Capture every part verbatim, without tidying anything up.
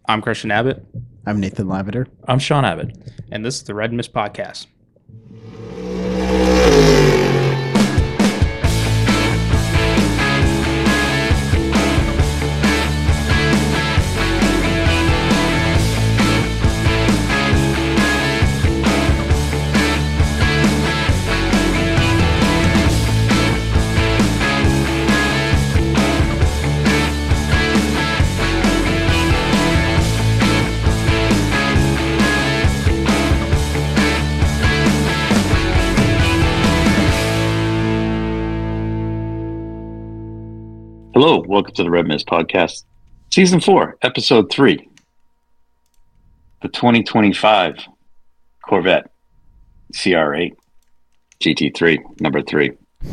I'm Christian Abbott. I'm Nathan Lavender. I'm Sean Abbott, and this is the Red Mist Podcast. Hello, welcome to the Red Mist Podcast, Season four, Episode three. The twenty twenty-five Corvette C R eight G T three, number three.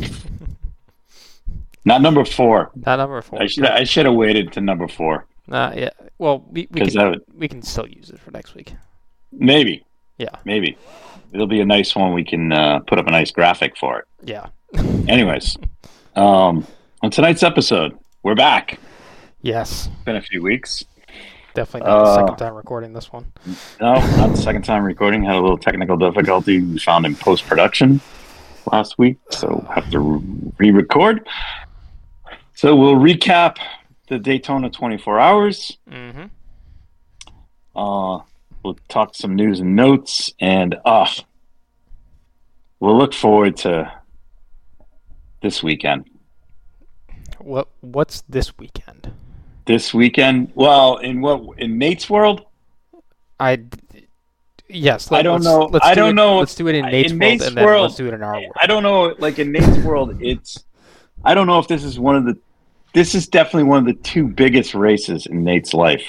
Not number four. Not number four. I should I should have waited to number four. Uh, yeah. Well, we, we, can, would, we can still use it for next week. Maybe. Yeah. Maybe. It'll be a nice one. We can uh, put up a nice graphic for it. Yeah. Anyways, um, on tonight's episode, we're back. Yes. It's been a few weeks. Definitely not Uh, the second time recording this one. No, not the second time recording. Had a little technical difficulty we found in post-production last week, so have to re-record. So we'll recap the Daytona twenty-four hours. Mm-hmm. Uh, we'll talk some news and notes, and uh, we'll look forward to this weekend. What What's this weekend? This weekend? Well, in what in Nate's world? I yes. I don't let's, know. Let's I do don't it, know. Let's do it in Nate's in world, Nate's and then world, let's do it in our world. I don't know. Like in Nate's world, it's. I don't know if this is one of the. This is definitely one of the two biggest races in Nate's life.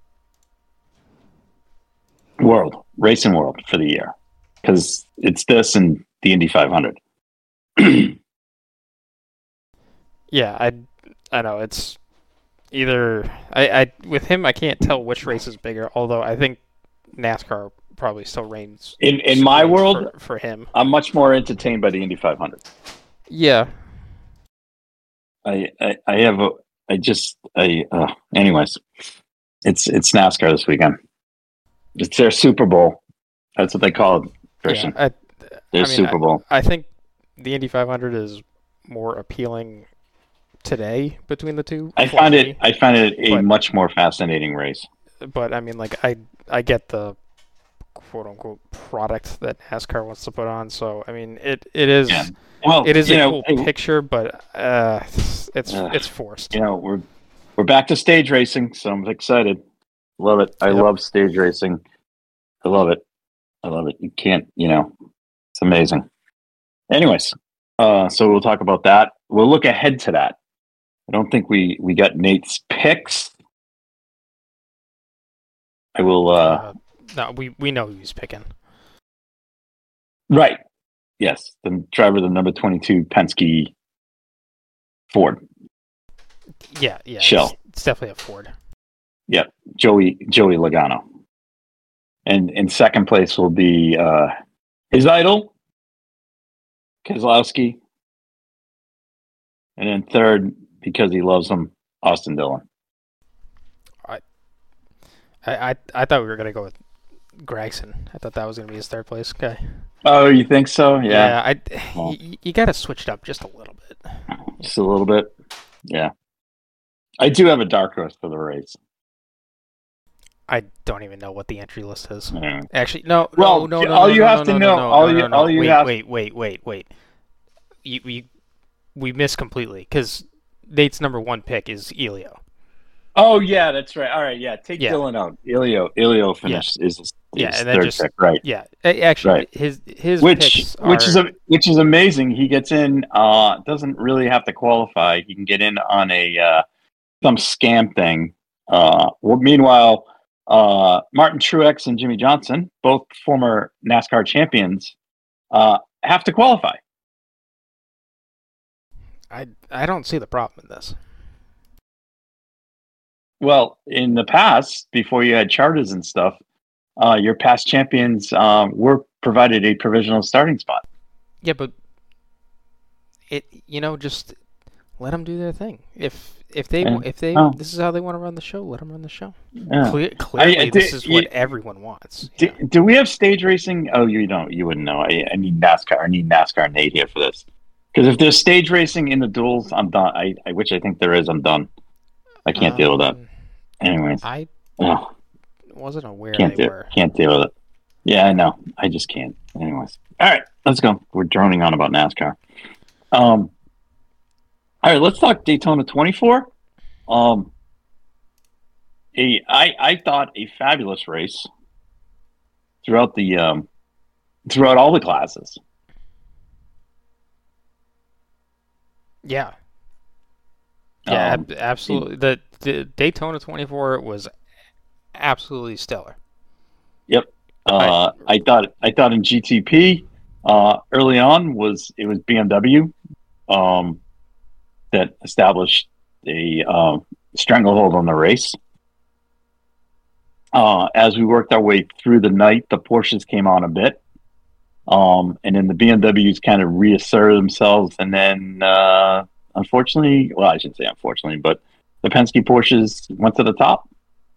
World racing world for the year, because it's this and the Indy five hundred. Yeah, I I know it's either I, I with him I can't tell which race is bigger. Although I think NASCAR probably still reigns In in my reigns world, for, for him. I'm much more entertained by the Indy five hundred. Yeah. I, I, I have a, I just, I, uh, anyways, it's, it's NASCAR this weekend. It's their Super Bowl. That's what they call it, Christian. Yeah, I, their I mean, Super Bowl. I, I think the Indy five hundred is more appealing today between the two. I for find me. it, I find it a But- much more fascinating race. But I mean, like I, I get the quote unquote product that NASCAR wants to put on. So I mean, it, it is, Yeah. Well, it is you a know, cool hey, picture, but uh, it's Uh, it's forced. you know, we're, we're back to stage racing, so I'm excited. Love it. I Yep. love stage racing. I love it. I love it. You can't, you know, it's amazing. Anyways, uh, so we'll talk about that. We'll look ahead to that. I don't think we, we got Nate's picks. I will, uh, Uh, no, we we know who he's picking. right. Yes. The driver of the number twenty-two Penske Ford. Yeah, yeah. Shell. It's, it's definitely a Ford. Yep. Joey, Joey Logano. And in second place will be, uh, his idol, Keselowski. And then third, because he loves him, Austin Dillon. I I I thought we were gonna go with Gregson. I thought that was gonna be his third place guy. Oh, you think so? Yeah. I Well. you, you got to switch it up just a little bit. Just a little bit. Yeah. I do have a dark horse for the race. I don't even know what the entry list is. Yeah. Actually, no. Well, no, no, no, all no, you no, have no, to no, know- no, all no, you- no, no. all you wait, have- wait, wait, wait, wait. You, you, we missed completely because Nate's number one pick is Elio. Oh, yeah, that's right. All right, yeah. Take Yeah. Dillon out. Ilio, Ilio finished is his, Yeah, his and then third just- pick, right? Yeah, a- actually, Right. his his Which picks which are, is a, which is amazing. He gets in. Uh, doesn't really have to qualify. He can get in on a uh, some scam thing. Uh, well, meanwhile, uh, Martin Truex and Jimmy Johnson, both former NASCAR champions, uh, have to qualify. I I don't see the problem in this. Well, in the past, before you had charters and stuff, uh, your past champions um, were provided a provisional starting spot. Yeah, but it you know just let them do their thing. If if they Yeah. if they Oh. this is how they want to run the show, let them run the show. Yeah. Cle- clearly, I- I this did- is what you- everyone wants. Do, Yeah. do we have stage racing? Oh, you don't. You wouldn't know. I, I need NASCAR. I need NASCAR Nate here for this. Because if there's stage racing in the duels, I'm done. I, I which I think there is. I'm done. I can't deal with that. Um, Anyways, I Ugh, wasn't aware can't they do. were. Can't deal with it. Yeah, I know. I just can't. Anyways, all right. Let's go. We're droning on about NASCAR. Um. All right. Let's talk Daytona twenty-four. Um. A, I I thought a fabulous race throughout the um throughout all the classes. Yeah. Yeah, Um, ab- absolutely. The, the Daytona twenty-four was absolutely stellar. Uh, I thought I thought in G T P uh, early on was it was B M W um, that established a uh, stranglehold on the race. Uh, as we worked our way through the night, the Porsches came on a bit, um, and then the B M Ws kind of reasserted themselves, and then uh, unfortunately, well, I shouldn't say unfortunately, but the Penske Porsches went to the top.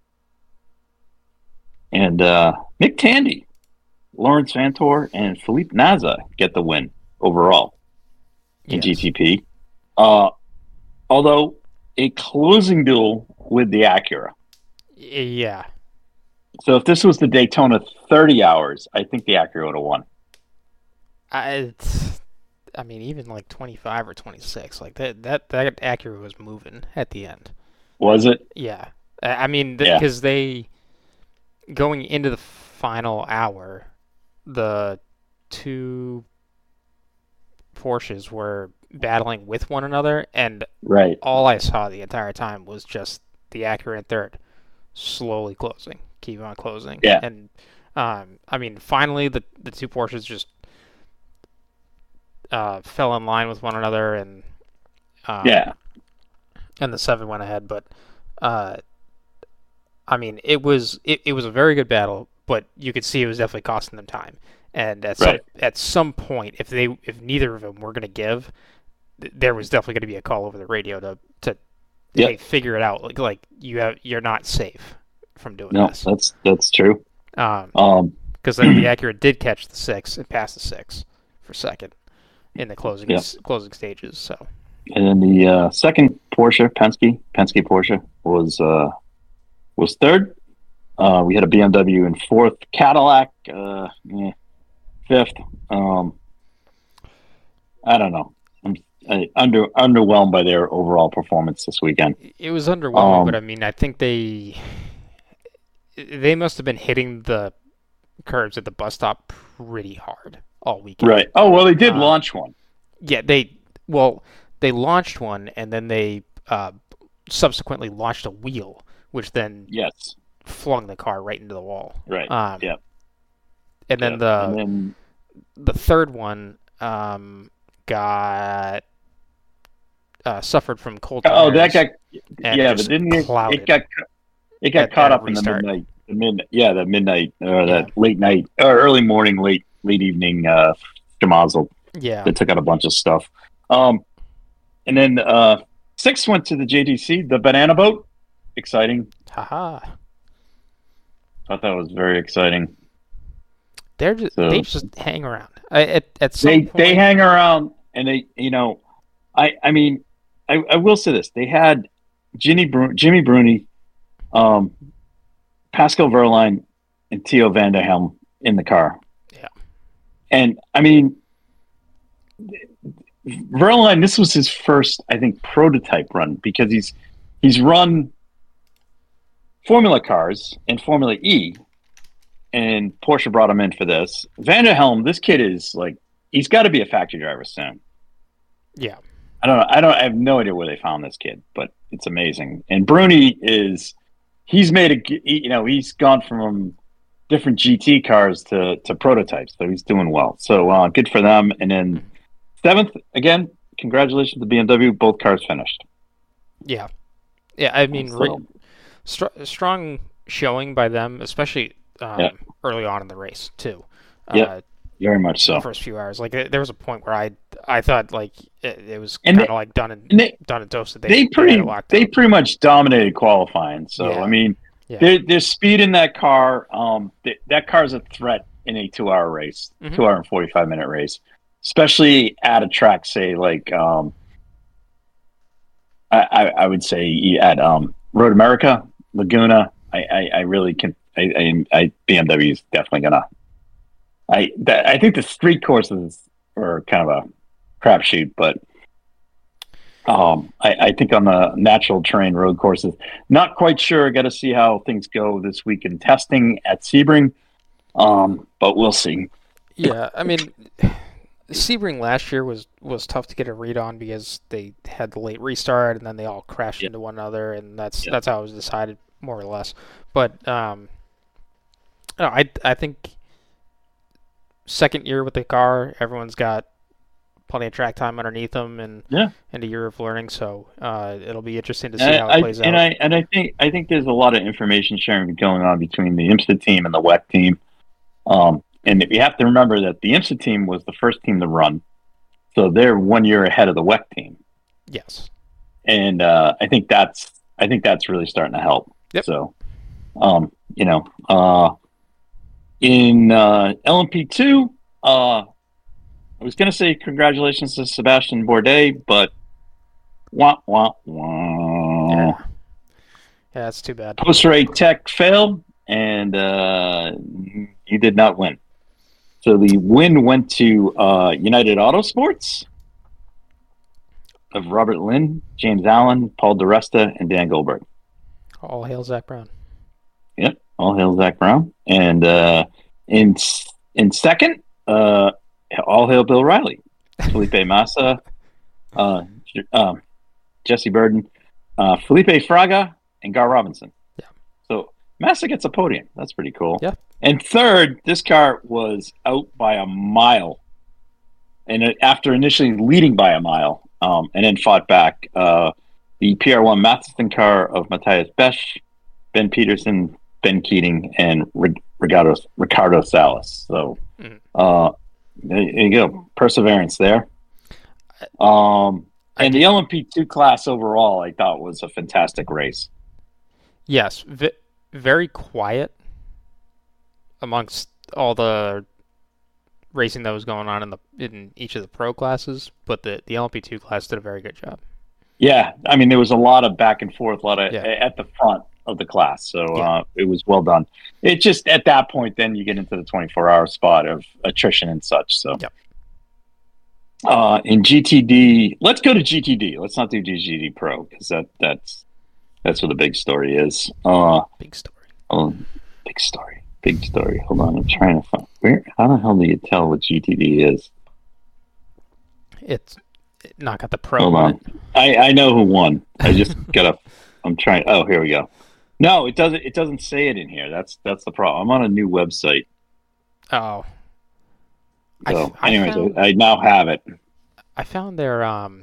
And uh, Mick Tandy, Lawrence Vantor, and Felipe Nasr get the win overall in Yes. G T P. Uh, although a closing duel with the Acura. Y- Yeah. So if this was the Daytona thirty hours, I think the Acura would have won. I, it's, I mean, even like twenty-five or twenty-six, like that, that, that Acura was moving at the end. Was it? Yeah. I I mean, Yeah. because they, going into the final hour, the two Porsches were battling with one another, and Right. all I saw the entire time was just the Acura in third, slowly closing, keep on closing. Yeah. And, um, I mean, finally the, the two Porsches just uh, fell in line with one another, and um, Yeah. and the seven went ahead. But, uh, I mean, it was it, it was a very good battle, but you could see it was definitely costing them time. And at Right. some at some point, if they if neither of them were going to give, th- there was definitely going to be a call over the radio to to Yep. hey, figure it out. Like like you have you're not safe from doing No, this. that's that's true. Um, Um, because then the Acura did catch the six and passed the six for second in the closing Yep. closing stages. So and then the uh, second Porsche, Penske, Penske Porsche was uh, was third. Uh, we had a B M W in fourth, Cadillac uh, eh, fifth. Um, I don't know. I'm uh, under underwhelmed by their overall performance this weekend. it was underwhelming, Um, but I mean, I think they they must have been hitting the curbs at the bus stop pretty hard all weekend. Right. Oh well, they did Uh, launch one. Yeah, they well they launched one and then they uh, subsequently launched a wheel, which then Yes. flung the car right into the wall. Right. Um, yeah. And then yeah. the and then the third one um, got uh, suffered from cold. oh, that tires got and yeah, just but didn't it? clouded It got it got at- caught at a up in the restart. midnight. The midnight. Yeah, the midnight or Yeah. that late night or early morning, late late evening uh, schmozzle. Yeah, They took out a bunch of stuff. Um, and then uh, six went to the J D C, the banana boat. Exciting. haha. Thought that was very exciting. They're just So- they just hang around. I, at at some They point, they hang around and they you know, I I mean, I, I will say this: they had Jimmy Bru- Jimmy Bruni, um, Pascal Verline, and Theo van der Helm in the car. Yeah. And I mean, Verline, this was his first, I think, prototype run because he's he's run Formula cars and Formula E, and Porsche brought him in for this. Van der Helm, this kid is like he's got to be a factory driver soon. yeah. I don't know. I don't. I have no idea where they found this kid, but it's amazing. And Bruni is he's made a g- he- you know he's gone from different G T cars to to prototypes, so he's doing well. So uh, good for them. And then seventh again, congratulations to B M W. Both cars finished. Yeah, yeah. I mean, So- re- str- strong showing by them, especially um, Yeah. early on in the race too. Yeah. Uh, Very much the so. first few hours. Like there was a point where I I thought like it, it was And kind they- of like done and, and they- done and toasted. They, They had pretty it locked they up. pretty much dominated qualifying. So Yeah. I mean, Yeah. there, there's speed in that car. Um, th- that car's a threat in a two-hour race, Mhm. two-hour and forty-five minute race, especially at a track, say like um, I, I, I would say at um, Road America, Laguna. I, I, I really can. I, I, I B M W is definitely gonna. I that, I think the street courses are kind of a crapshoot, but um, I, I think on the natural terrain road courses, not quite sure. Got to see how things go this week in testing at Sebring, um, but we'll see. Yeah, I mean, Sebring last year was, was tough to get a read on because they had the late restart and then they all crashed Yeah. into one another, and that's Yeah. that's how it was decided more or less. But um, no, I I think second year with the car, everyone's got plenty of track time underneath them, and Yeah. and a year of learning. So uh, it'll be interesting to see And how it I, plays and out. I and I think I think there's a lot of information sharing going on between the IMSA team and the W E C team. Um, and you have to remember that the IMSA team was the first team to run, so they're one year ahead of the W E C team. Yes. And uh, I think that's I think that's really starting to help. Yep. So, um, you know, uh, in uh, L M P two, uh, I was going to say congratulations to Sebastian Bourdais, but wah wah wah. Yeah. Yeah, that's too bad. Post-race tech failed, and uh, he did not win. So the win went to uh, United Autosports of Robert Lynn, James Allen, Paul DiResta, and Dan Goldberg. All hail Zach Brown. Yep, all hail Zach Brown. And uh, in in second, uh, all hail Bill Riley, Felipe Massa, uh, J- um, Jesse Burden, uh, Felipe Fraga, and Gar Robinson. Yeah. So Massa gets a podium. That's pretty cool. Yeah. And third, this car was out by a mile. And it, after initially leading by a mile, um, and then fought back, uh, the P R one Matheson car of Matthias Besch, Ben Peterson, Ben Keating, and Ricardo, Ricardo Salas. So Mhm. uh, there you go. Perseverance there. Um, and the L M P two class overall, I thought was a fantastic race. Yes, v- very quiet amongst all the racing that was going on in the in each of the pro classes, but the the L M P two class did a very good job. Yeah, I mean, there was a lot of back and forth, a lot of Yeah. at the front of the class, so Yeah. uh, it was well done. It just at that point, then you get into the twenty-four hour spot of attrition and such. So, Yep. uh, in G T D, let's go to G T D. Let's not do G T D Pro because that that's that's what the big story is. Uh, Big story. oh, big story, big story. Hold on, I'm trying to find where. How the hell do you tell what G T D is? It's not got the pro Hold on on. it. I, I know who won. I just gotta. I'm trying. Oh, here we go. No, it doesn't. It doesn't say it in here. That's that's the problem. I'm on a new website. Oh. I So, f- I anyways, found- I, I now have it. I found their um.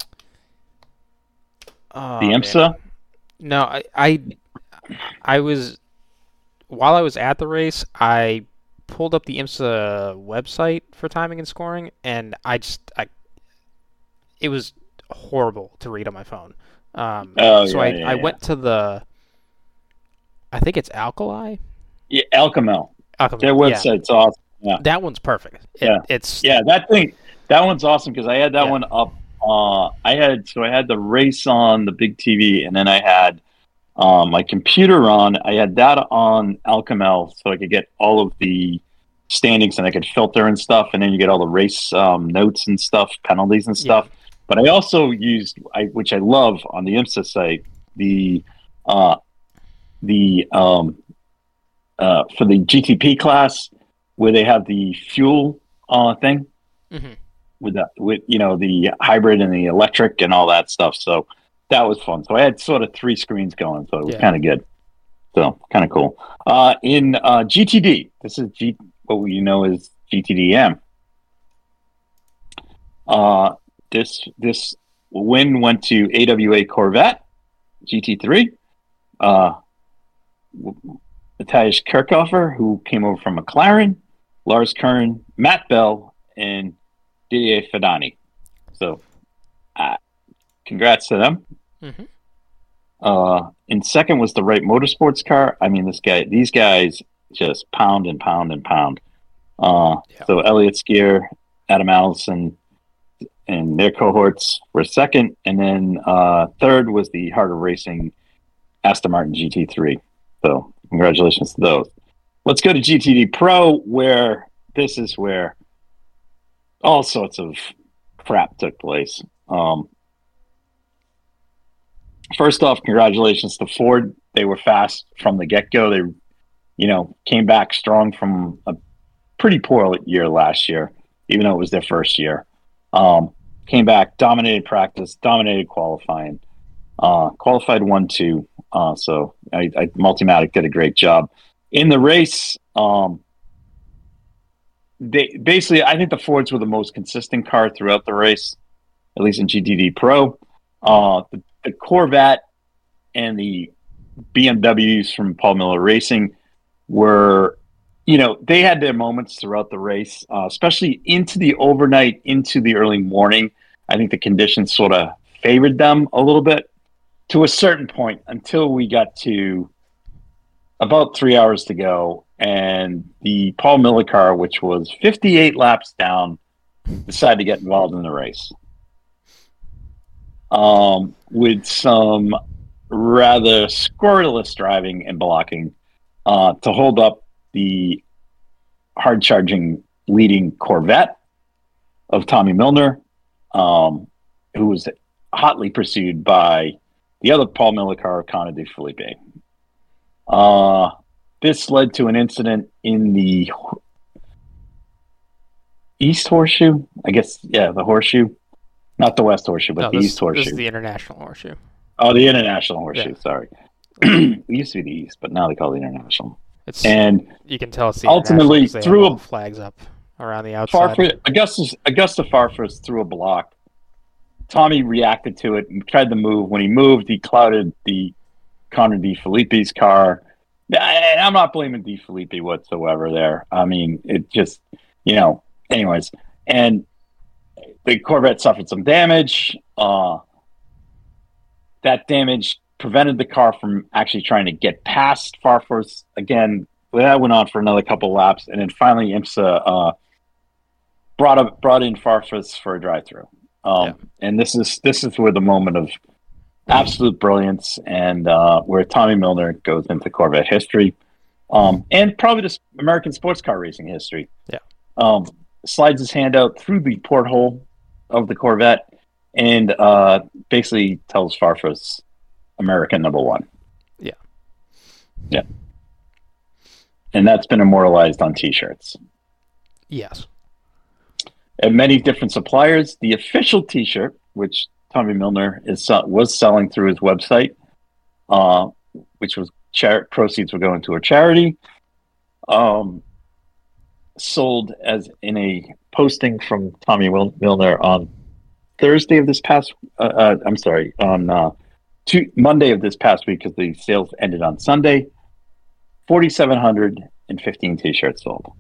Oh, The man. IMSA. No, I, I, I was, while I was at the race, I pulled up the IMSA website for timing and scoring, and I just, I, it was horrible to read on my phone. Um, Oh, so yeah, I, yeah, I yeah. went to the, I think it's Alkali. Yeah, Alcamel. Alkali, Their yeah. website's awesome. Yeah, That one's perfect. It, Yeah. It's yeah. That thing. That one's awesome because I had that Yeah. one up. Uh, I had so I had the race on the big T V, and then I had uh, my computer on. I had that on Alcamel, so I could get all of the standings and I could filter and stuff, and then you get all the race um, notes and stuff, penalties and stuff. But I also used, I, which I love on the IMSA site, the uh, the um, uh, for the G T P class where they have the fuel uh, thing Mhm. with the, with you know the hybrid and the electric and all that stuff. So that was fun. So I had sort of three screens going, so it was Yeah. kind of good. So kind of cool. Uh, in uh, G T D, this is G, what you know is G T D M. Uh, this this win went to A W A Corvette G T three. Uh, Matthias Kirchhofer, who came over from McLaren, Lars Kern, Matt Bell, and Didier Fadani. So, uh, congrats to them. Mm-hmm. Uh, in second was the Wright Motorsports car. I mean, this guy, these guys just pound and pound and pound. Uh, Yeah. So Elliott Skier, Adam Allison, and their cohorts were second, and then uh, third was the Harder Racing Aston Martin G T three. So congratulations to those. Let's go to G T D Pro, where this is where all sorts of crap took place. Um, first off, congratulations to Ford. They were fast from the get-go. They, you know, came back strong from a pretty poor year last year, even though it was their first year. Um, came back, dominated practice, dominated qualifying, uh, qualified one two. Uh, so I, I, Multimatic did a great job in the race. Um, they basically, I think the Fords were the most consistent car throughout the race, at least in G T D Pro. Uh, the, the Corvette and the B M Ws from Paul Miller Racing were, you know, they had their moments throughout the race, uh, especially into the overnight, into the early morning. I think the conditions sort of favored them a little bit to a certain point until we got to about three hours to go. And the Paul Miller car, which was fifty-eight laps down, decided to get involved in the race. Um, with some rather scurrilous driving and blocking uh, to hold up the hard-charging leading Corvette of Tommy Milner, um, who was hotly pursued by the other Paul Miller car, Connor De Felipe. Uh, this led to an incident in the East Horseshoe. I guess, yeah, the Horseshoe. Not the West Horseshoe, but No, the this, East Horseshoe. This is the International Horseshoe. Oh, the International Horseshoe, Yeah. sorry. It used to be the East, but now they call it the International. It's And you can tell it's the ultimately, International 'cause they have through all a- the flags up around the outside. Farfus, Augustus, Augusta Farfus threw a block. Tommy reacted to it and tried to move. When he moved, he clouded the Connor De Felipe's car. And I'm not blaming De Felipe whatsoever there. I mean, it just, you know, anyways. And the Corvette suffered some damage. Uh, that damage prevented the car from actually trying to get past Farfus. Again, that went on for another couple laps. And then finally, IMSA uh, brought up, brought in Farfus for a drive-through. Um, Yeah. And this is this is where the moment of absolute brilliance and uh, where Tommy Milner goes into Corvette history, um, and probably just American sports car racing history. Yeah. Um, slides his hand out through the porthole of the Corvette and uh, basically tells Farfus, American number one. Yeah. Yeah. And that's been immortalized on T-shirts. Yes. At many different suppliers, the official T-shirt, which Tommy Milner is was selling through his website, uh, which was char- proceeds were going to a charity, um, sold as in a posting from Tommy Wil- Milner on Thursday of this past. Uh, uh, I'm sorry, on uh, two, Monday of this past week because the sales ended on Sunday. forty-seven hundred fifteen T-shirts sold.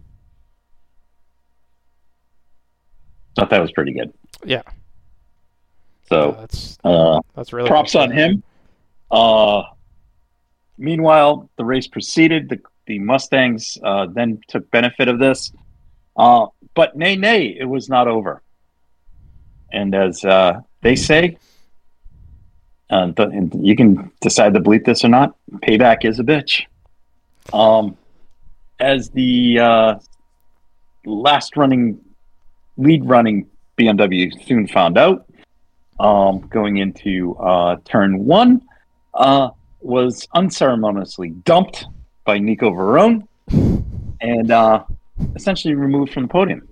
Thought that was pretty good. Yeah. So Uh, that's uh, that's really props good. on him. Uh, meanwhile, the race proceeded. The the Mustangs uh, then took benefit of this. Uh, but nay, nay, it was not over. And as uh, they say, uh, the, and you can decide to bleep this or not, payback is a bitch. Um, as the uh, last running, lead running B M W soon found out, um, going into uh, turn one, uh, was unceremoniously dumped by Nico Verone and uh, essentially removed from the podium.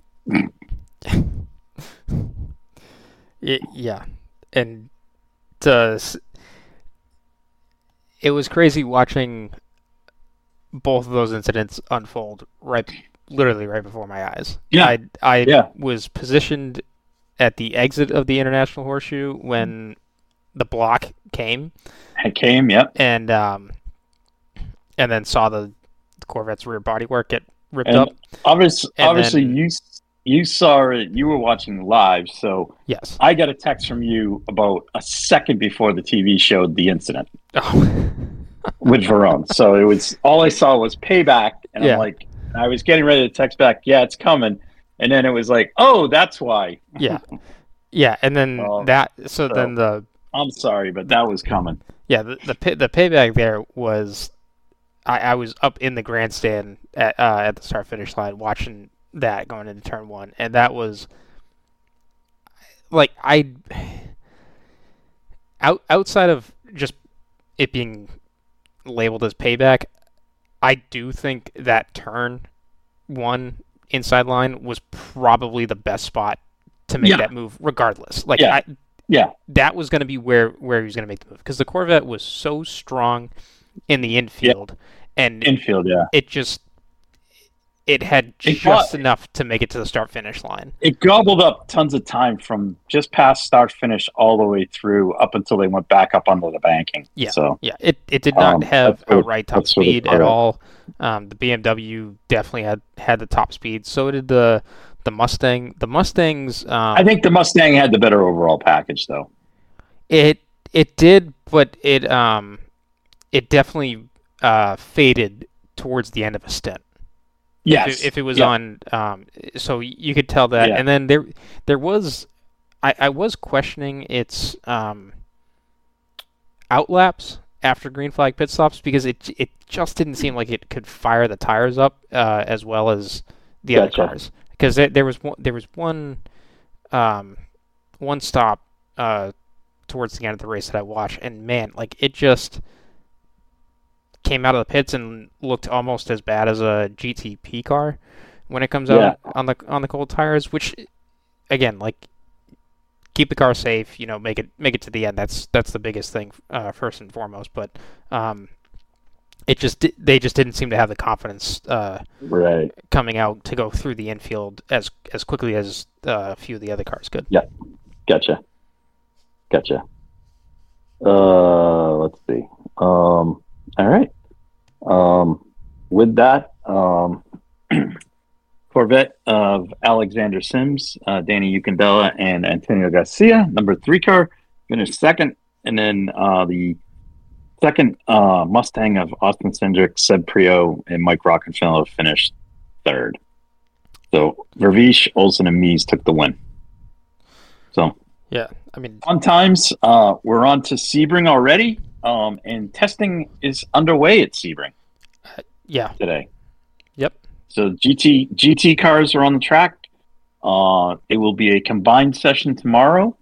Y- yeah, and to, s- it was crazy watching both of those incidents unfold right, literally right before my eyes. Yeah. I I Yeah. was positioned at the exit of the International Horseshoe when the block came, It came, yep. and um, and then saw the Corvette's rear bodywork get ripped And up. obviously, And obviously, then- you s- you saw it. You were watching live, so Yes. I got a text from you about a second before the T V showed the incident Oh. with Verone. So it was all I saw was payback, and Yeah. I'm like, I was getting ready to text back, yeah, it's coming, and then it was like, oh, that's why. Yeah. Yeah, and then Oh, that. So, so- then the I'm sorry, but that was coming. yeah the the, pay, the payback there was, I, I was up in the grandstand at uh, at the start finish line watching that going into turn one, and that was like I out outside of just it being labeled as payback, I do think that turn one inside line was probably the best spot to make Yeah. that move, regardless. Like, Yeah. I, Yeah. that was going to be where where he was going to make the move because the Corvette was so strong in the infield, and Infield, yeah. it just it had It just got- enough to make it to the start finish line. It gobbled up tons of time from just past start finish all the way through up until they went back up under the banking. Yeah. So Yeah, it, it did not Um, have that's what- outright top that's what it speed at called. all. Um, the B M W definitely had, had the top speed. So did the the Mustang. The Mustangs. Um, I think the Mustang had the better overall package, though. it it did, but it um it definitely uh, faded towards the end of a stint. Yes. If it, if it was Yeah. on, um, so you could tell that. Yeah. And then there there was, I, I was questioning its um, outlaps after green flag pit stops because it it just didn't seem like it could fire the tires up uh, as well as the Gotcha. other cars. Because there, there was one, there was one um, one stop uh, towards the end of the race that I watched, and man, like it just came out of the pits and looked almost as bad as a G T P car when it comes out Yeah. on the on the cold tires. Which, again, like keep the car safe, you know, make it make it to the end. That's that's the biggest thing uh, first and foremost. But um, it just di- they just didn't seem to have the confidence uh, Right. coming out to go through the infield as as quickly as uh, a few of the other cars could. Gotcha. Gotcha. Uh, let's see. Um, all right. Um, with that, um, Corvette of Alexander Sims, uh, Danny Ucandela, and Antonio Garcia, number three car, finished second, and then uh, the second uh, Mustang of Austin Cindric, Seb Prio, and Mike Rockenfeller finished third. So Vervish, Olsen, and Mies took the win. So Yeah, I mean, fun times. Uh, we're on to Sebring already, um, and testing is underway at Sebring yeah, today. Yep. So G T G T cars are on the track. Uh, it will be a combined session tomorrow.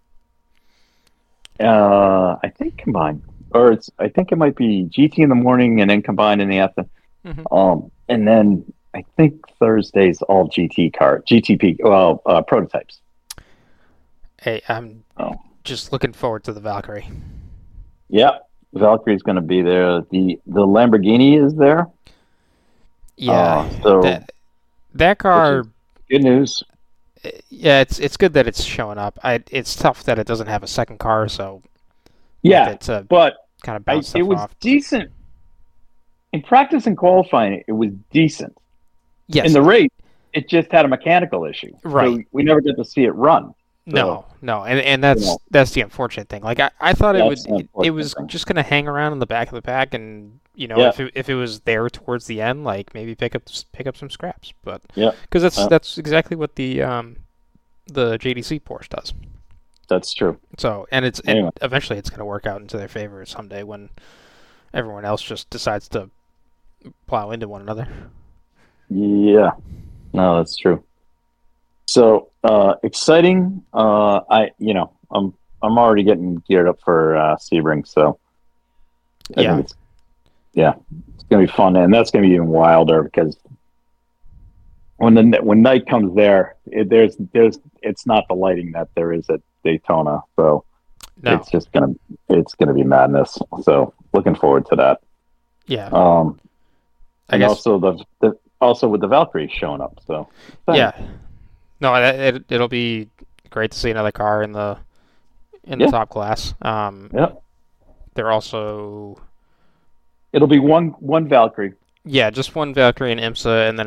Uh, I think combined, or it's. I think it might be G T in the morning and then combined in the afternoon. Mhm. Um, and then I think Thursday's all G T car, G T P, well, uh, prototypes. Hey, I'm Oh. just looking forward to the Valkyrie. Yeah, Valkyrie's going to be there. The the Lamborghini is there. Yeah, Uh, so that that car. good news. Yeah, it's it's good that it's showing up. I it's tough that it doesn't have a second car, so Yeah, it's a but kind of I, bounce it stuff was off. decent in practice and qualifying. It was decent. Yes, In the race, it just had a mechanical issue. Right. So we never get to see it run. no, no, and and that's you know. that's the unfortunate thing. Like I, I thought it would That's the it, it unfortunate was thing. just gonna hang around in the back of the pack, and you know Yeah. if it, if it was there towards the end, like maybe pick up pick up some scraps, but Yeah. because that's Yeah. that's exactly what the um the J D C Porsche does. That's true. So and it's and Anyway. eventually it's gonna work out into their favor someday when everyone else just decides to plow into one another. Yeah. No, that's true. So uh, exciting. Uh, I you know I'm I'm already getting geared up for uh, Sebring. So I Yeah. think it's, yeah, it's gonna be fun, and that's gonna be even wilder because when the when night comes there, it, there's there's it's not the lighting that there is at Daytona. So No, it's just gonna it's gonna be madness. So looking forward to that. yeah, Um, I and guess also the, the also with the Valkyrie showing up. So yeah. No, it, it it'll be great to see another car in the in the Yeah. top class. Um, yeah, they're also it'll be one one Valkyrie. yeah, just one Valkyrie and IMSA, and then it's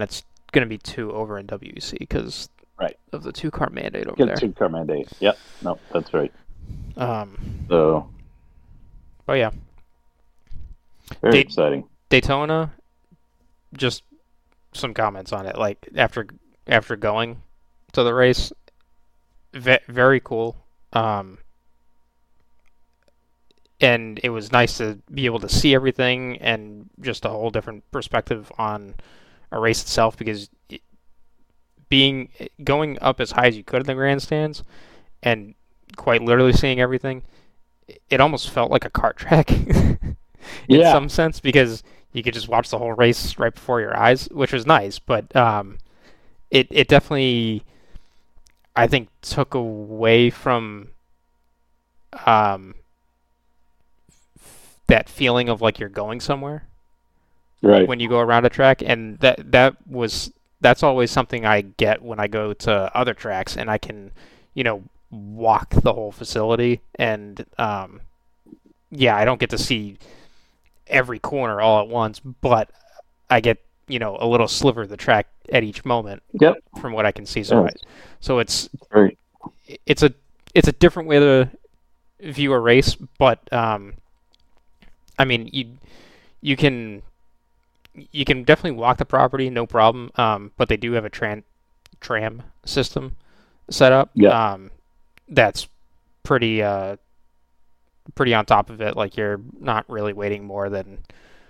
going to be two over in W E C because right. of the two car mandate over Get there. two car mandate. Yep. No, that's right. Um. So. Oh yeah. Very Da- exciting. Daytona. Just some comments on it. Like after after going to the race, ve- very cool. Um. And it was nice to be able to see everything and just a whole different perspective on a race itself because it, being going up as high as you could in the grandstands and quite literally seeing everything, it almost felt like a kart track in Yeah. some sense because you could just watch the whole race right before your eyes, which was nice. But um, it it definitely, I think, took away from um. that feeling of like you're going somewhere Right. when you go around a track, and that that was that's always something I get when I go to other tracks, and I can, you know, walk the whole facility, and um, yeah, I don't get to see every corner all at once, but I get, you know, a little sliver of the track at each moment. Yep. From what I can see, so Yes. I, so it's Right. it's a it's a different way to view a race, but um. I mean, you you can you can definitely walk the property, no problem. Um, but they do have a tran tram system set up. Yeah. Um, that's pretty uh pretty on top of it. Like you're not really waiting more than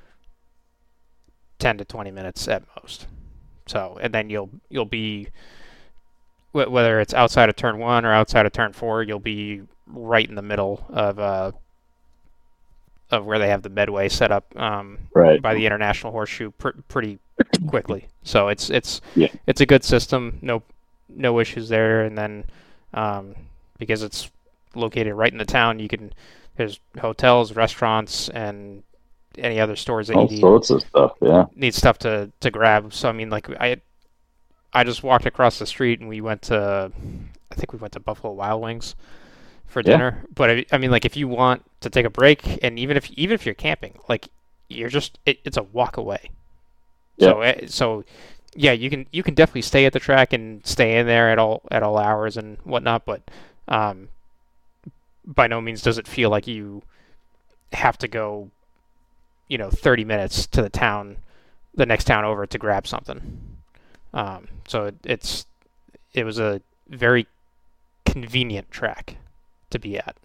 ten to twenty minutes at most. So, and then you'll you'll be wh- whether it's outside of turn one or outside of turn four, you'll be right in the middle of uh. of where they have the Medway set up um, Right. by the International Horseshoe pr- pretty quickly. So it's it's Yeah. it's a good system. No no issues there. And then um, because it's located right in the town, you can there's hotels, restaurants, and any other stores that All you need, sorts of stuff. Yeah. need stuff to, to grab. So I mean, like I I just walked across the street and we went to I think we went to Buffalo Wild Wings for Yeah. dinner. But I, I mean, like if you want to take a break, and even if even if you're camping, like you're just it, it's a walk away. So eh, so yeah, you can you can definitely stay at the track and stay in there at all at all hours and whatnot. But um, by no means does it feel like you have to go, you know, thirty minutes to the town, the next town over to grab something. Um, so it, it's it was a very convenient track to be at.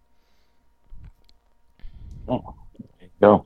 Oh, there you go.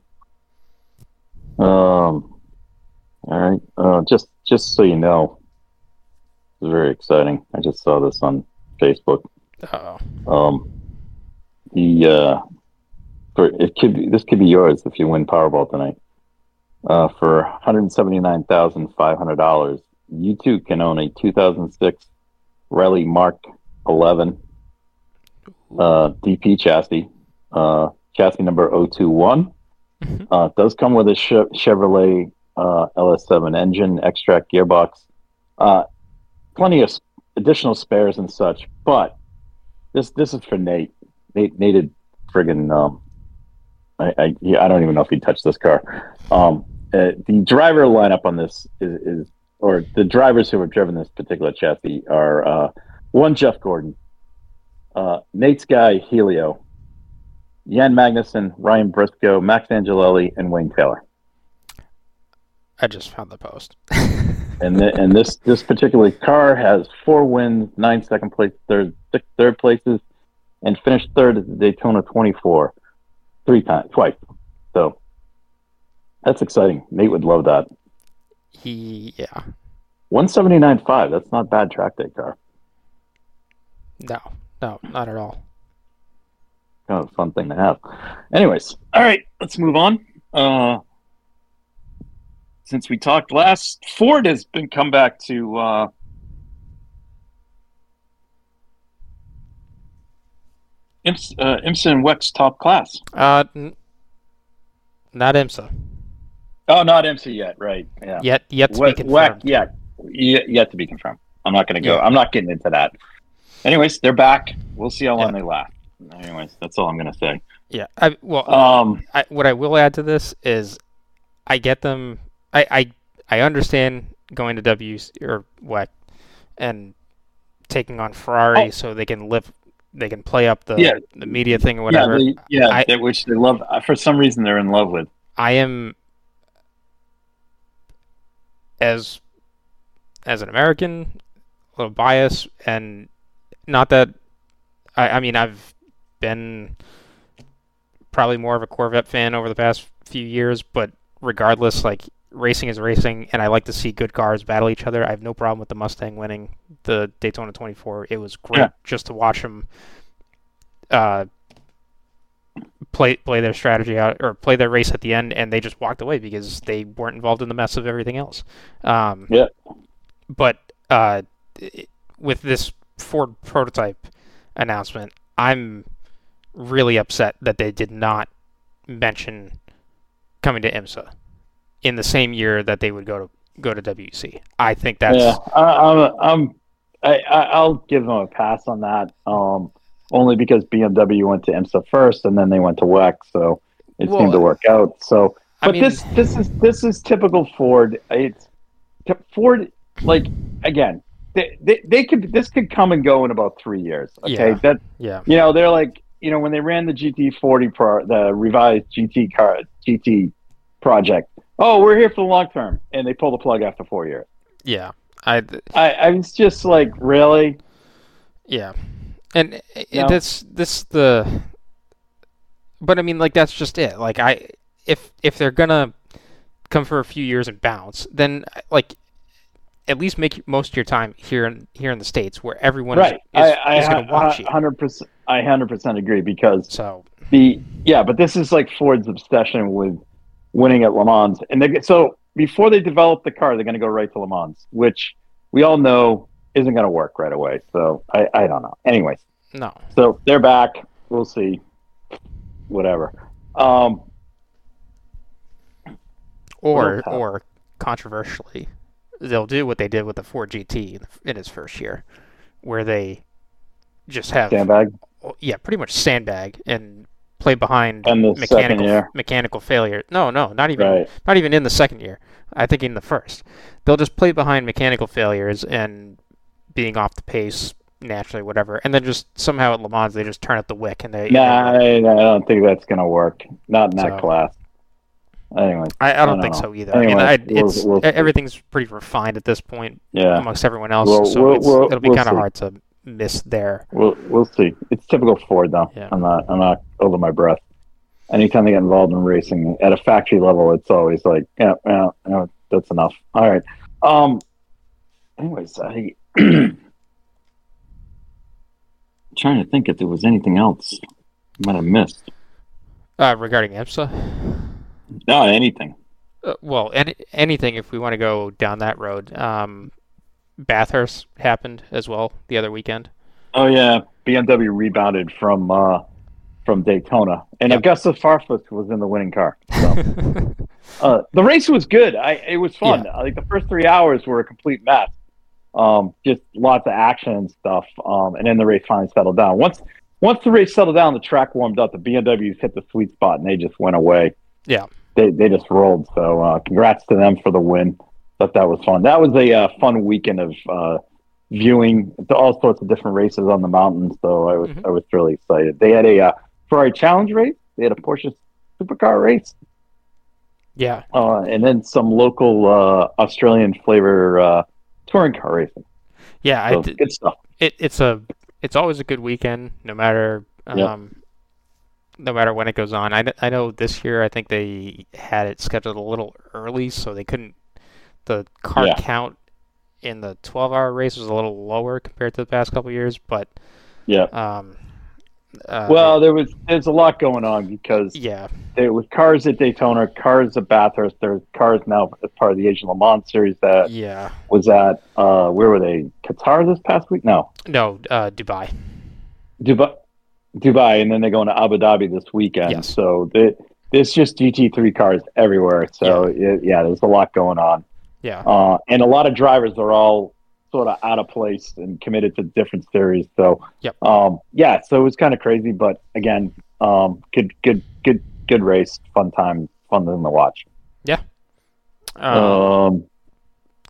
Um. All right. Uh, just just so you know, it's very exciting. I just saw this on Facebook. Uh-oh. Um. The uh, for it could be, this could be yours if you win Powerball tonight. Uh, for one hundred seventy-nine thousand five hundred dollars, you too can own a two thousand six Rally Mark eleven uh, D P chassis, uh, chassis number zero two one. Mhm. Uh, it does come with a che- Chevrolet uh, L S seven engine, extract gearbox, uh, plenty of s- additional spares and such. But this this is for Nate. Nate Nate had friggin' um, I I, yeah, I don't even know if he touched this car. Um, uh, the driver lineup on this is, is or the drivers who have driven this particular chassis are uh, one Jeff Gordon, uh, Nate's guy Helio, Jan Magnuson, Ryan Briscoe, Max Angelelli, and Wayne Taylor. I just found the post. And the, and this this particular car has four wins, nine second place, third six third places, and finished third at the Daytona twenty-four, three times, twice. So that's exciting. Nate would love that. He, yeah. one seventy-nine point five. That's not bad track day car. No, no, not at all. Kind of a fun thing to have. Anyways, all right, let's move on. Uh, since we talked last, Ford has been come back to uh, IMS, uh, IMSA and WEC's top class. Uh, n- not IMSA. Oh, not IMSA yet, right? Yeah. Yet, yet to WEC, be confirmed. WEC, yeah, yet, yet to be confirmed. I'm not going to go. Yeah. I'm not getting into that. Anyways, they're back. We'll see how long Yeah. they last. Anyways, that's all I'm going to say. Yeah. I, well, Um, I, what I will add to this is, I get them. I, I, I understand going to W or what and taking on Ferrari Oh. so they can live, they can play up the Yeah. the media thing or whatever. Yeah, they, yeah, I- that which they love. For some reason, they're in love with. I am as as an American, a little biased, and not that I, I mean I've been probably more of a Corvette fan over the past few years, but regardless, like racing is racing, and I like to see good cars battle each other. I have no problem with the Mustang winning the Daytona twenty-four. It was great Yeah. just to watch them uh, play play their strategy out or play their race at the end, and they just walked away because they weren't involved in the mess of everything else. Um, Yeah. But uh, with this Ford prototype announcement, I'm really upset that they did not mention coming to IMSA in the same year that they would go to go to W C. I think that's Yeah, I, I'm, I'm, I, I- I'll give them a pass on that. Um, only because B M W went to IMSA first, and then they went to W E C, so it Well, seemed to work out. So, I but mean- this, this is this is typical Ford. It's t- Ford, like again, they, they, they could this could come and go in about three years. Okay, Yeah. that yeah. you know they're like you know when they ran the G T forty pro, the revised G T car G T project. Oh, we're here for the long term, and they pull the plug after four years. Yeah. I I, I was just like, really? yeah. And it, No. that's this the but I mean like that's just it. Like I if if they're gonna come for a few years and bounce, then like at least make most of your time here in here in the States where everyone Right. is, I, is, I, is going to watch I, you. hundred percent. I hundred percent agree because So the yeah, but this is like Ford's obsession with winning at Le Mans, and they so before they develop the car, they're going to go right to Le Mans, which we all know isn't going to work right away. So I, I don't know. Anyways, no. so they're back. We'll see. Whatever. Um, Or else or controversially, they'll do what they did with the Ford G T in its first year, where they just have sandbag. yeah, pretty much sandbag and play behind And the second mechanical year. mechanical failure. No, no, not even Right. not even in the second year. I think in the first, they'll just play behind mechanical failures and being off the pace naturally, whatever, and then just somehow at Le Mans they just turn up the wick and they. Nah, I, I don't think that's going to work. Not in that So- class. Anyway, I, I don't don't think know. so either. I mean, Anyway, I, we'll- it's we'll see. everything's pretty refined at this point yeah. amongst everyone else, We'll- so we'll- it's, we'll- it'll be we'll kind of see. hard to miss there. We'll we'll see. It's typical Ford, though. Yeah. I'm not I'm not over my breath. Anytime they get involved in racing at a factory level, it's always like, yeah, yeah, yeah that's enough. All right. Um. Anyways, I trying to think if there was anything else I might have missed. Uh, regarding IMSA, No, anything. uh, well, any, anything if we want to go down that road. Um, Bathurst happened as well the other weekend. Oh yeah, B M W rebounded from uh from Daytona, and Yep. Augusta Farfus was in the winning car. So. Uh, the race was good. I it was fun. Like the first three hours were a complete mess. Um, just lots of action and stuff. Um, and then the race finally settled down. Once once the race settled down, the track warmed up. The B M Ws hit the sweet spot, and they just went away. Yeah. They they just rolled. So uh, congrats to them for the win. Thought that was fun. That was a uh, fun weekend of uh, viewing all sorts of different races on the mountains. So I was Mhm. I was really excited. They had a uh, Ferrari Challenge race. They had a Porsche Supercar race. Yeah. Uh, and then some local uh, Australian flavor uh, touring car racing. Yeah. So I, d- good stuff. it, it's a it's always a good weekend, no matter um, Yeah. no matter when it goes on. I, kn- I know this year I think they had it scheduled a little early, so they couldn't. The car Yeah. count in the twelve-hour race was a little lower compared to the past couple years, but Yeah. um, uh, Well, there was there's a lot going on because yeah, there was cars at Daytona, cars at Bathurst. There's cars now as part of the Asian Le Mans series that yeah, was at uh, where were they? Qatar this past week? No, no, uh, Dubai. Dubai. Dubai, and then they're going to Abu Dhabi this weekend. Yes. So the, there's just G T three cars everywhere. So it, yeah, there's a lot going on. Yeah, Uh, and a lot of drivers are all sort of out of place and committed to different series. So, Yep. um, yeah, so it was kind of crazy, but again, um, good, good, good, good race, fun time, fun thing to watch. um, Um,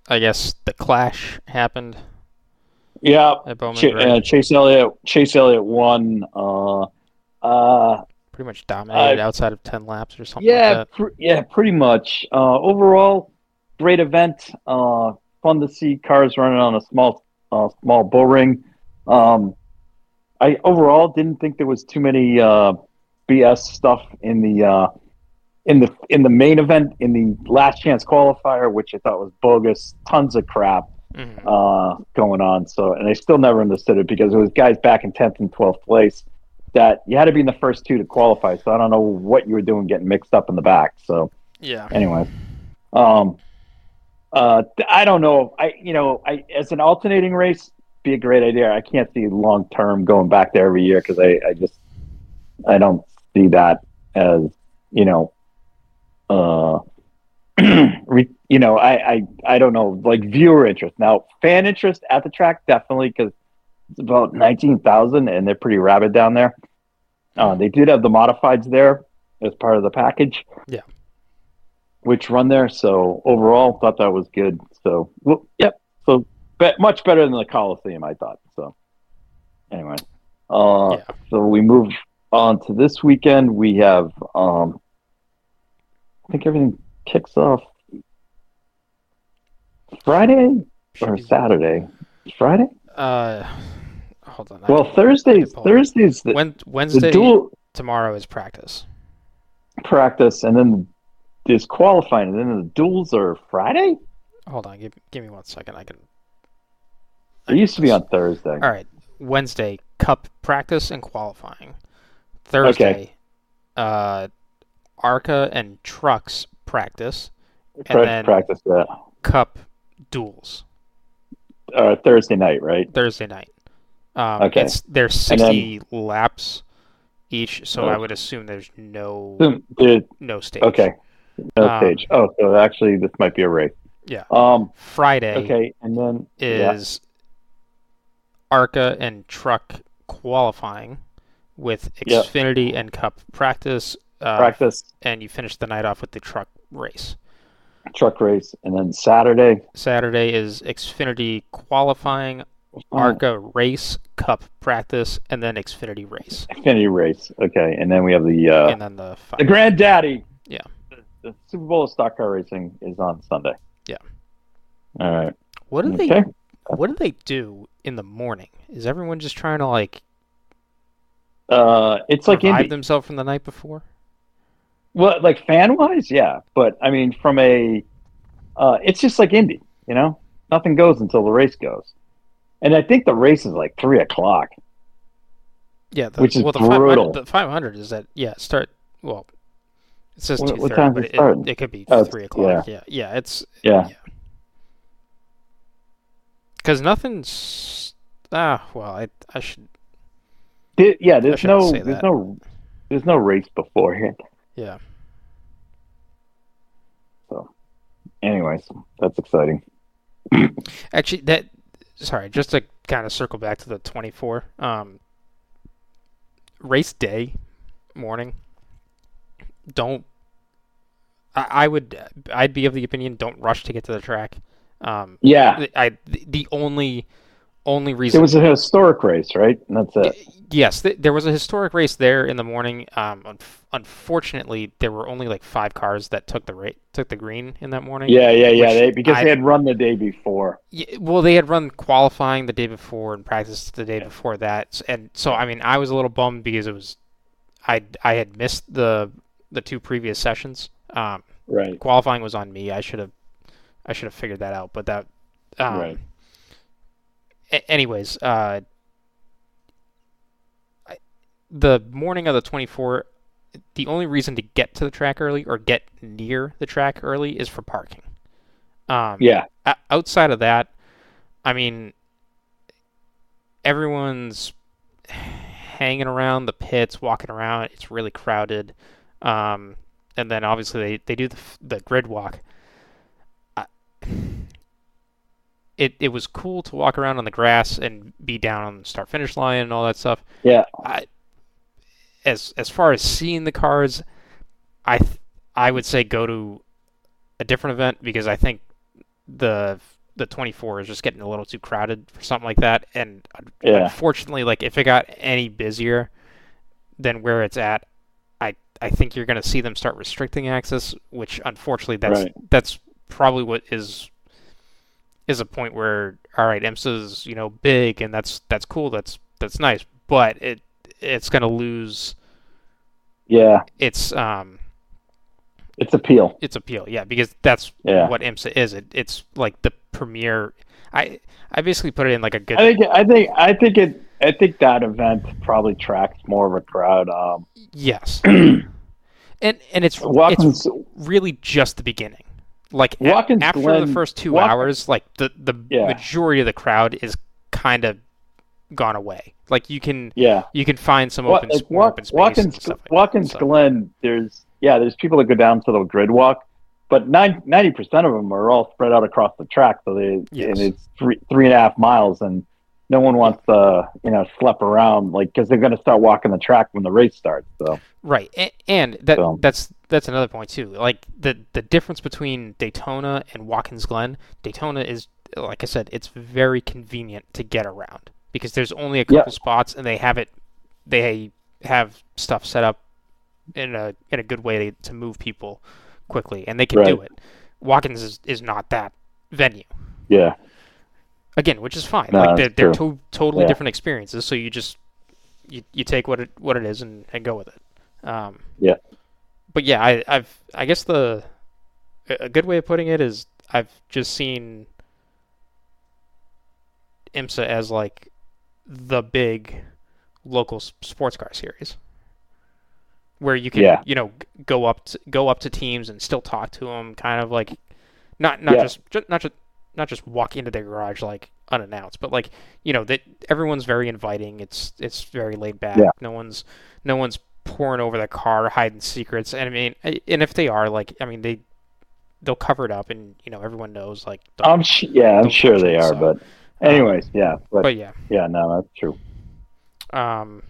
I guess the clash happened Yeah, at Bowman Ch- Gray. uh, Chase Elliott. Chase Elliott won. Uh, uh, Pretty much dominated uh, outside of ten laps or something like yeah, that. pr- yeah, pretty much. Uh, overall, great event. Uh, fun to see cars running on a small, uh, small bull ring. Um, I overall didn't think there was too many uh, B S stuff in the uh, in the in the main event in the last chance qualifier, which I thought was bogus. Tons of crap Mhm. uh, going on. So, and I still never understood it because it was guys back in tenth and twelfth place that you had to be in the first two to qualify. So I don't know what you were doing getting mixed up in the back. So Yeah. anyway, um, uh, I don't know. I you know, I as an alternating race, be a great idea. I can't see long term going back there every year because I, I just I don't see that as you know, uh, re, you know, I, I I don't know like viewer interest. Now fan interest at the track definitely because it's about nineteen thousand and they're pretty rabid down there. Uh, they did have the modifieds there as part of the package. Yeah. Which run there. So overall, thought that was good. So, well, yep. So, be- much better than the Coliseum, I thought. So, anyway, uh, Yeah. so we move on to this weekend. We have, um, I think everything kicks off Friday Should or be- Saturday. Friday? Uh, hold on. I Well, can- I Thursdays. can pull it. Thursdays the, Wen- the Wednesday dual tomorrow is practice. practice, and then there's qualifying, and then the duels are Friday. Hold on. Give give me one second. I can. It used to be on Thursday. All right. Wednesday Cup practice and qualifying. Thursday, uh, Arca and Trucks practice, and Pra- then practice that. Cup duels. Uh, Thursday night, right? Thursday night. Um, Okay. It's there's And then- sixty laps each, so Oh. I would assume there's no Hmm, the- no stage. okay. No Um, stage. Oh, so actually, this might be a race. Yeah. Um. Friday Okay, and then yeah. is Arca and Truck qualifying with Yep. Xfinity and Cup practice, uh, practice and you finish the night off with the truck race. truck race, and then Saturday Saturday is Xfinity qualifying, oh, Arca race, Cup practice, and then Xfinity race, Xfinity race. Okay, and then we have the uh, and then the the granddaddy. Yeah. The, the Super Bowl of stock car racing is on Sunday. Yeah. All right. What do Okay. they What do they do in the morning? Is everyone just trying to like Uh, it's like revive Indy. themselves from the night before? Well, like fan wise, yeah, but I mean, from a, uh, it's just like Indy. You know, nothing goes until the race goes, and I think the race is like three o'clock. Yeah, the, Which is well, the brutal. five hundred, the five hundred is that yeah start well. It says What- two what thirty, time's but it it, starting? it could be Oh, it's- three o'clock. Yeah, yeah, it's Yeah. because nothing's ah well. I I should There- yeah, there's shouldn't no, say there's that. no, there's no race beforehand. yeah. So, anyways, that's exciting. Actually, that sorry, just to kind of circle back to the twenty-four. Um, race day morning. Don't. I, I would. I'd be of the opinion. Don't rush to get to the track. Um, Yeah, I the, the only only it reason. was a historic race, right? And that's it. Yes, th- there was a historic race there in the morning. Um, unf- unfortunately, there were only like five cars that took the ra- took the green in that morning. Yeah, yeah, yeah. which They, because I- they had run the day before. Yeah, well, they had run qualifying the day before and practice the day before that, S- and so I mean, I was a little bummed because it was, I I had missed the the two previous sessions. Um, Right. qualifying was on me. I should have, I should have figured that out. But that, um, Right. a- anyways, uh, I, the morning of the twenty-four, the only reason to get to the track early or get near the track early is for parking. Um, Yeah. o- outside of that, I mean, everyone's hanging around the pits, walking around. It's really crowded. Um, and then obviously they, they do the, f- the grid walk. I, it it was cool to walk around on the grass and be down on the start finish line and all that stuff. Yeah. I, as as far as seeing the cars, I th- I would say go to a different event because I think the the twenty-four is just getting a little too crowded for something like that. And Yeah. unfortunately, like if it got any busier than where it's at, I I think you're going to see them start restricting access, which unfortunately that's Right. that's probably what is is a point where all right, IMSA's, you know, big and that's that's cool, that's that's nice, but it it's going to lose Yeah. its um It's appeal. its appeal. Yeah, because that's Yeah. what IMSA is. It it's like the premier. I I basically put it in like a good. I think I think I think it I think that event probably tracks more of a crowd. Um, Yes. and and it's Watkins, it's really just the beginning. Like a- Watkins after Glen- the first two Watkins- hours, like the the Yeah. majority of the crowd is kind of gone away. Like you can yeah. you can find some Wa- open like, more Wa- open space and Watkins stuff like Watkins that. So, Glen, there's yeah, there's people that go down to the grid walk, but ninety percent of them are all spread out across the track. So they Yes. and it's three three and a half miles, and no one wants to you know schlep around like because they're going to start walking the track when the race starts. So right, and, and that So- that's that's another point too. Like the the difference between Daytona and Watkins Glen, Daytona is like I said, it's very convenient to get around because there's only a couple Yeah. spots and they have it they have stuff set up in a in a good way to, to move people quickly and they can do Right. it. Watkins is, is not that venue. yeah, Again, which is fine. No, like they're that's they're true. to- totally Yeah. different experiences, so you just you, you take what it what it is and, and go with it. Um, Yeah. But yeah, I I've I guess the a a good way of putting it is I've just seen IMSA as like the big local s- sports car series where you can Yeah. you know g- go up to, go up to teams and still talk to them, kind of like not not Yeah. just, just not just not just walk into their garage like unannounced, but like you know that everyone's very inviting. It's it's very laid back. Yeah. No one's no one's pouring over the car, hiding secrets. And I mean, I- and if they are, like, I mean, they they'll cover it up, and you know everyone knows. Like, don't- I'm sh- yeah, I'm don't sure touch they it, are, so. but anyways, yeah, but, but yeah, yeah, no, that's true. um,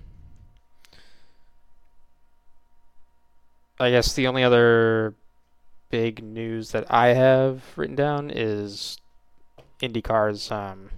I guess the only other big news that I have written down is IndyCar's um,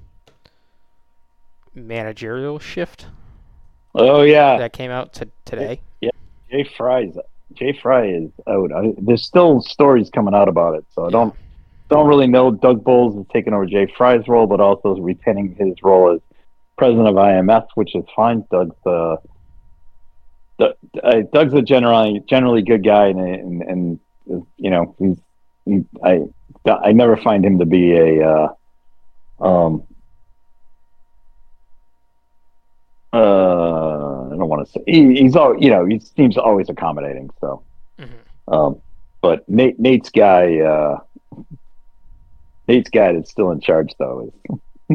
managerial shift Oh yeah, that came out to today. Jay Fry's Jay Fry is out. I, there's still stories coming out about it, so I don't don't really know. Doug Bowles is taking over Jay Fry's role, but also is retaining his role as president of I M S, which is fine. Doug's uh, Doug- uh, Doug's a generally generally good guy, and and, and you know he's he, I I never find him to be a uh, um uh I don't want to say he, he's all you know he seems always accommodating. So, Mhm. um, but Nate Nate's guy uh, Nate's guy that's still in charge though is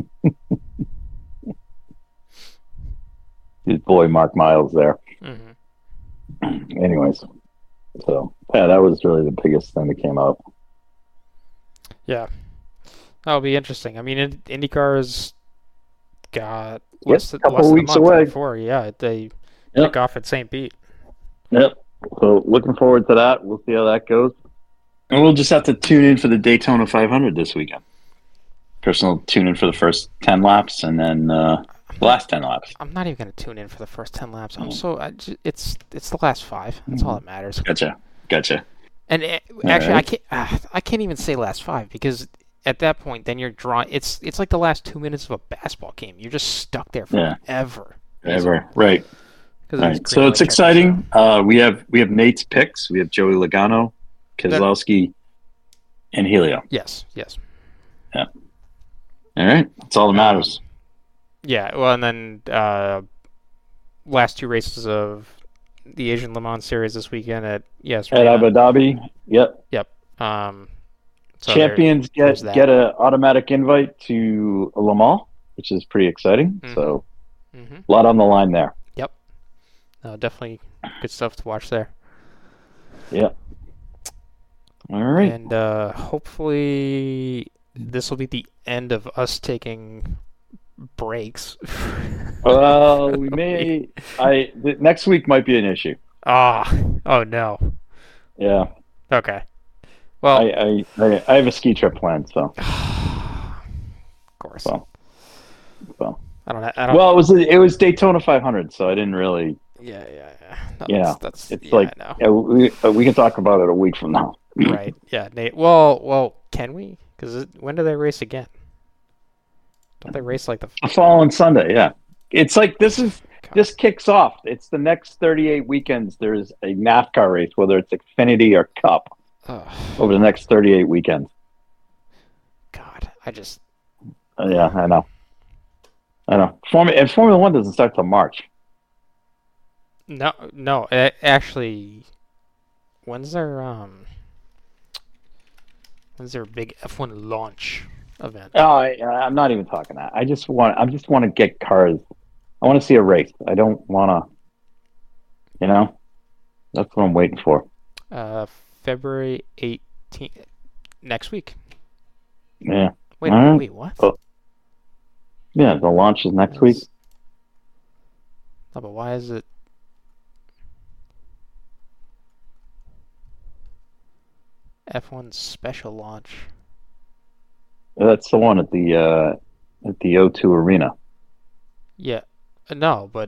his boy Mark Miles there. Mhm. Anyways, so yeah, that was really the biggest thing that came out. Yeah, that'll be interesting. I mean, In- IndyCar's got less, a than- couple less than a weeks month away. before. Yeah, they Yep. kick off at Saint Pete. Yep. So looking forward to that. We'll see how that goes. And we'll just have to tune in for the Daytona five hundred this weekend. Personal tune in for the first ten laps, and then uh, the last ten laps. I'm not even going to tune in for the first ten laps. I'm Mm. so I ju- it's it's the last five. That's all that matters. Gotcha. Gotcha. And uh, actually, I right. can't uh, I can't even say last five because at that point, then you're drawing. It's it's like the last two minutes of a basketball game. You're just stuck there Yeah. forever. Ever. Right. Because Right. So it's exciting. Uh, we have we have Nate's picks. We have Joey Logano, Keselowski, and Helio. Yes. Yes. All right. That's all that matters. Yeah. Well, and then uh, last two races of the Asian Le Mans Series this weekend at yes At Abu Dhabi. Yep. Um, so there- Champions there's get that. get an automatic invite to Le Mans, which is pretty exciting. Mhm. So Mhm. a lot on the line there. Uh, definitely good stuff to watch there. All right. And uh, hopefully this will be the end of us taking breaks. Well, we may. I th- next week might be an issue. Ah, oh no. Yeah. Okay. Well, I, I I I have a ski trip planned, so course. Well, well. I don't. I don't. Well, it was it was Daytona five hundred, so I didn't really. Yeah, yeah, yeah. No, Yeah, that's, that's it's yeah, like I know. yeah, we uh, we can talk about it a week from now. Right. Yeah. Nate. Well, well, can we? Because when do they race again? Don't they race like the The following Sunday? Yeah, it's like this is God. this kicks off. It's the next thirty-eight weekends. There's a NASCAR race, whether it's Xfinity or Cup, Ugh, over the next thirty-eight weekends. God, I just Uh, yeah, I know. I know. Formula and Formula One doesn't start till March. no, no. a- Actually, when's their um? When's their big F one launch event? Oh, I, I'm not even talking that. I just want. I just want to get cars. I want to see a race. I don't want to. You know, that's what I'm waiting for. Uh, February eighteenth, next week. Yeah. Wait, All right. wait, what? Oh. Yeah, the launch is next week. No, but why is it? F one special launch. That's the one at the uh, at the O two Arena. Yeah, uh, no, but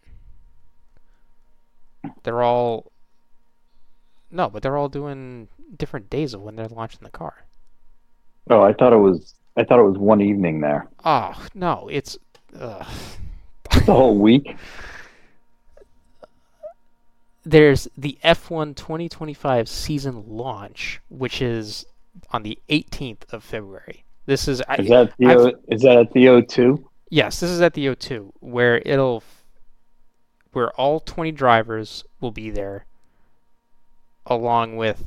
they're all no, but they're all doing different days of when they're launching the car. Oh, I thought it was. I thought it was one evening there. Oh no, it's uh, The whole week. there's the F one twenty twenty-five season launch, which is on the eighteenth of February. This is I, Is that the I've- o, is that at the O two? Yes, this is at the O two, where it'll, where all twenty drivers will be there, along with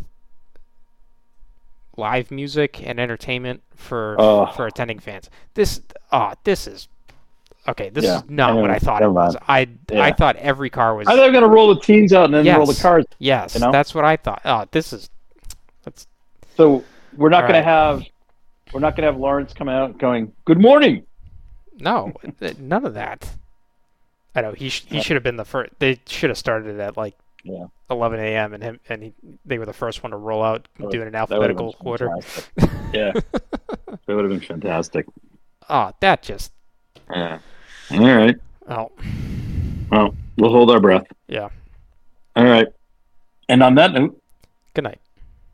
live music and entertainment for Oh. for attending fans. This, ah, this is okay. This Yeah, is not what anyway, I thought it never was. mind. I Yeah. I thought every car was. I thought they were gonna roll the teams out and then roll the Yes. cars. Yes, you know? that's what I thought. Oh, this is that's So we're not All gonna right. have we're not gonna have Lawrence come out going, "Good morning." no, th- none of that. I know he sh- he should have been the first. They should have started at like Yeah. eleven a m and him and he, they were the first one to roll out That doing an That would've been alphabetical order. fantastic. Yeah, that would have been fantastic. Oh, that just Yeah. All right. oh Well, we'll hold our breath. yeah. All right. And on that note, Good night.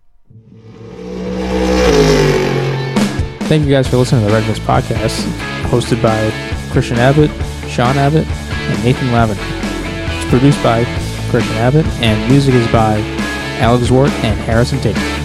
Thank you guys for listening to the Red Mist Podcast, hosted by Christian Abbott, Sean Abbott, and Nathan Lavin. It's produced by Christian Abbott, and music is by Alex Wart and Harrison Tate.